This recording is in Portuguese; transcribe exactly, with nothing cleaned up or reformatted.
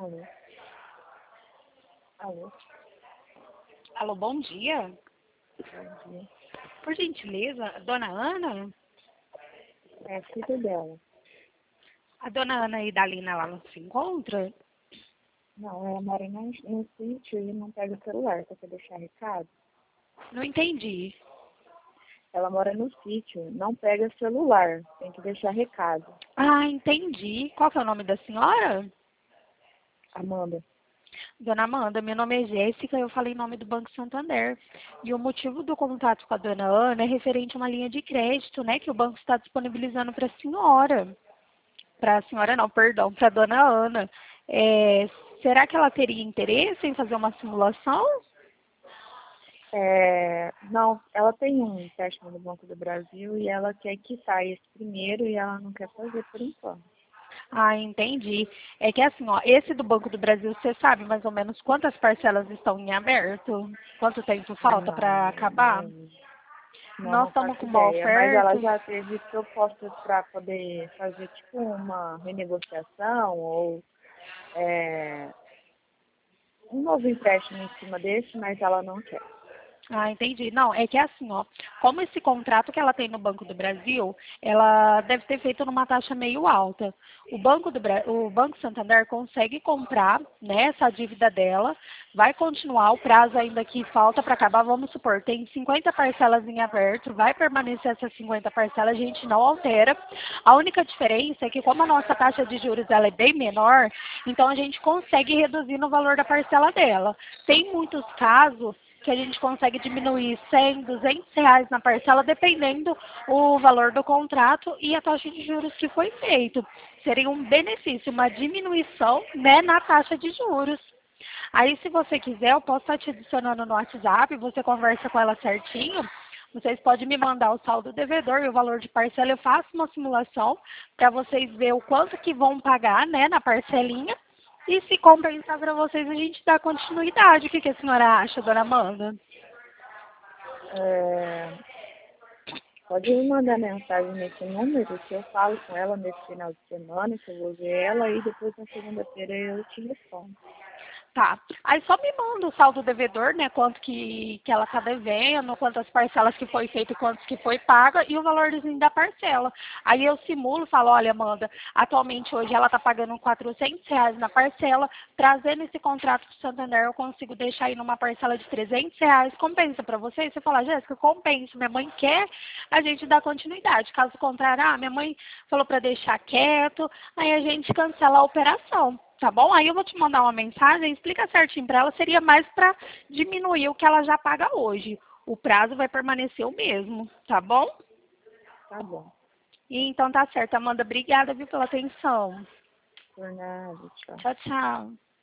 Alô? Alô? Alô, bom dia. Bom dia. Por gentileza, dona Ana? É a filha dela. A dona Ana e Dalina, ela não se encontra? Não, ela mora no, no sítio e não pega o celular. Você quer deixar recado? Não entendi. Ela mora no sítio, não pega celular. Tem que deixar recado. Ah, entendi. Qual que é o nome da senhora? Amanda. Dona Amanda, meu nome é Jéssica, eu falei em nome do Banco Santander. E o motivo do contato com a dona Ana é referente a uma linha de crédito, né, que o banco está disponibilizando para a senhora. Para a senhora não, perdão, para a dona Ana. É, será que ela teria interesse em fazer uma simulação? É, não, ela tem um empréstimo no Banco do Brasil e ela quer quitar esse primeiro e ela não quer fazer por enquanto. Ah, entendi. É que assim, ó, esse do Banco do Brasil, você sabe mais ou menos quantas parcelas estão em aberto? Quanto tempo falta Não, para acabar? não, não, Nós não estamos faço com uma ideia. Mas ela oferta. já teve propostas para poder fazer tipo uma renegociação ou é, um novo empréstimo em cima desse, mas ela não quer. Ah, entendi. Não, é que assim, ó, como esse contrato que ela tem no Banco do Brasil, ela deve ter feito numa taxa meio alta. O Banco do Bra... o Banco Santander consegue comprar, né, essa dívida dela, vai continuar o prazo ainda que falta para acabar, vamos supor, tem cinquenta parcelas em aberto, vai permanecer essas cinquenta parcelas, a gente não altera. A única diferença é que como a nossa taxa de juros ela é bem menor, então a gente consegue reduzir no valor da parcela dela. Tem muitos casos que a gente consegue diminuir cem, duzentos reais na parcela, dependendo o valor do contrato e a taxa de juros que foi feito. Seria um benefício, uma diminuição, né, na taxa de juros. Aí, se você quiser, eu posso estar te adicionando no WhatsApp, você conversa com ela certinho. Vocês podem me mandar o saldo devedor e o valor de parcela. Eu faço uma simulação para vocês verem o quanto que vão pagar, né, na parcelinha. E se compensar para vocês, a gente dá continuidade. O que, que a senhora acha, dona Amanda? É, pode me mandar mensagem nesse número que eu falo com ela nesse final de semana, que eu vou ver ela e depois na segunda-feira eu te respondo. Tá. Aí só me manda o saldo devedor, né? Quanto que, que ela tá devendo, quantas parcelas que foi feito e quantos que foi paga e o valorzinho da parcela. Aí eu simulo e falo, olha, Amanda, atualmente hoje ela tá pagando quatrocentos reais na parcela, trazendo esse contrato do Santander, eu consigo deixar aí numa parcela de trezentos reais, compensa para você? E você fala, Jéssica, compensa, minha mãe quer, a gente dá continuidade. Caso contrário, ah, minha mãe falou para deixar quieto, aí a gente cancela a operação. Tá bom? Aí eu vou te mandar uma mensagem, explica certinho para ela, seria mais para diminuir o que ela já paga hoje. O prazo vai permanecer o mesmo, tá bom? Tá bom. E então tá certo, Amanda. Obrigada, viu, pela atenção. Por nada, tchau. Tchau, tchau.